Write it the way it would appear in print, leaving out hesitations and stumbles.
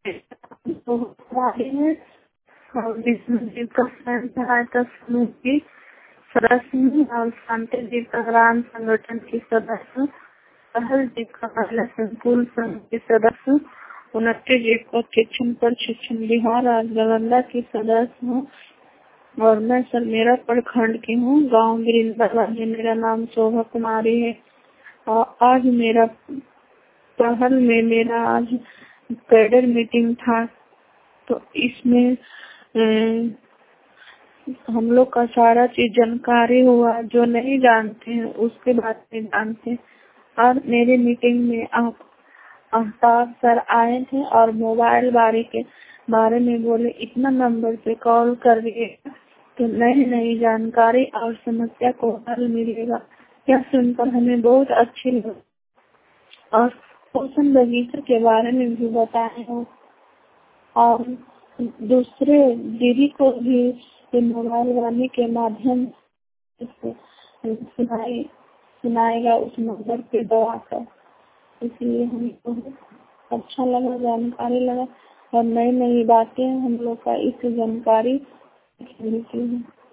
तो हमारे में और विष्णु जी का स्वयं सहायता समूह की सदस्य हूँ और शांति जी का ग्राम संगठन की सदस्य, पहल जी का महिला संकुल संघ की सदस्य, उन्नति जी का शिक्षण पर शिक्षण बिहार आज नालंदा की सदस्य हूँ और मैं सरमेरा प्रखंड की हूँ। गाँव वृंदावन है। मेरा नाम शोभा कुमारी है और आज मेरा पहल में मेरा आज कैडर मीटिंग था। तो इसमें हम लोग का सारा चीज जानकारी हुआ, जो नहीं जानते हैं उसके बारे में जानते हैं। और मेरे मीटिंग में आप आफ्ताब सर आए थे और मोबाइल बारे में बोले इतना नंबर पे कॉल करिए तो नई नई जानकारी और समस्या को हल मिलेगा। यह सुनकर हमें बहुत अच्छी लगी और पोषण बगीचे के बारे में भी बताए हो और दूसरे दीदी को भी मोबाइल वाले के माध्यम से सुनाएगा उस नंबर पे दवा कर। इसलिए हमको अच्छा लगा, जानकारी लगा और नई नई बातें हम लोग का इस जानकारी मिलती है।